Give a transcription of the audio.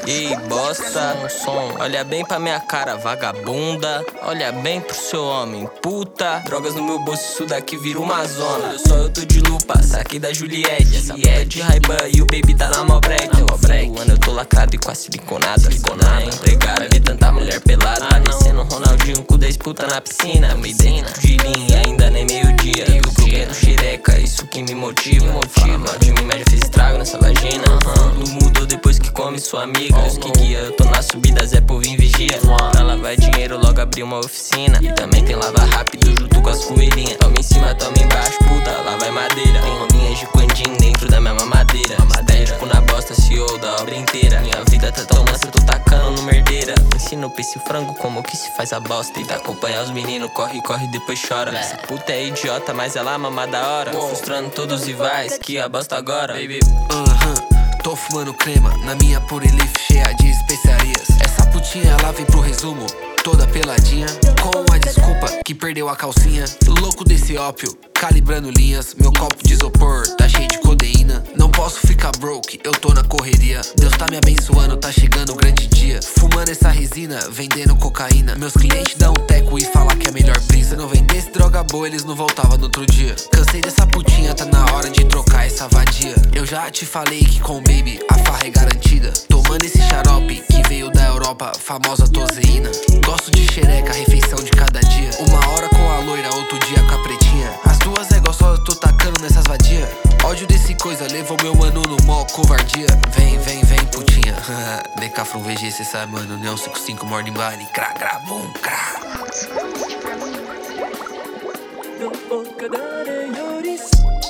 Ei, bosta, olha bem pra minha cara, vagabunda. Olha bem pro seu homem, puta. Drogas no meu bolso, isso daqui vira uma zona. Eu tô de lupa, saquei da Juliette. Essa puta de Ray-Ban e o baby tá na Malbrec. Eu tô lacrado e com a siliconada. Empregada, vi tanta mulher pelada. Parecendo Ronaldinho com 10 puta na piscina. Me dentro de linha, ainda nem meio-dia. Tô comendo xereca, isso que me motiva. Fala mal de mim, mas já fiz estrago nessa vagina. Tudo mudou depois que come sua amiga. Os que guia, eu tô na subida, Zé Povo em vigia. Pra lavar dinheiro, logo abri uma oficina. E também tem lava rápido junto com as coelhinhas. Toma em cima, toma embaixo, puta, lá vai madeira. Tem rolinhas de quandim dentro da minha mamadeira. Estético na bosta, CEO da obra inteira. Minha vida tá tão mansa, tô tacando no merdeira. Ensino o peixe frango como que se faz a bosta. E tá acompanhar os meninos, corre, corre, depois chora. Essa puta é idiota, mas ela mama da hora. Frustrando todos os rivais, que a bosta agora, baby. Tô fumando crema na minha Purilife cheia de especiarias. Essa putinha ela vem pro resumo, toda peladinha, com a desculpa que perdeu a calcinha. Louco desse ópio, calibrando linhas. Meu copo de isopor tá cheio de codeína. Não posso ficar broke, eu tô na correria. Deus tá me abençoando, tá chegando o grande dia. Fumando essa resina, vendendo cocaína. Meus clientes dão um teco e falam que é a melhor brisa. Não vendesse droga boa, eles não voltavam no outro dia. Cansei dessa putinha, tá na hora de trocar essa vadia. Eu já te falei que com o baby a farra é garantida. Tomando esse xarope que veio da Europa, famosa toseína. Gosto de xereca, refeição de cada dia. Uma hora com a loira, outro dia com a pretinha. As duas é gostosas, tô tacando nessas vadia. Ódio desse coisa, levou meu mano no mó covardia. Vem, vem, vem, putinha. DK from VG, cê sabe, mano. Neo 55, Morning Body. Crá, crá, bum, crá. 너 꽃가다래 요리스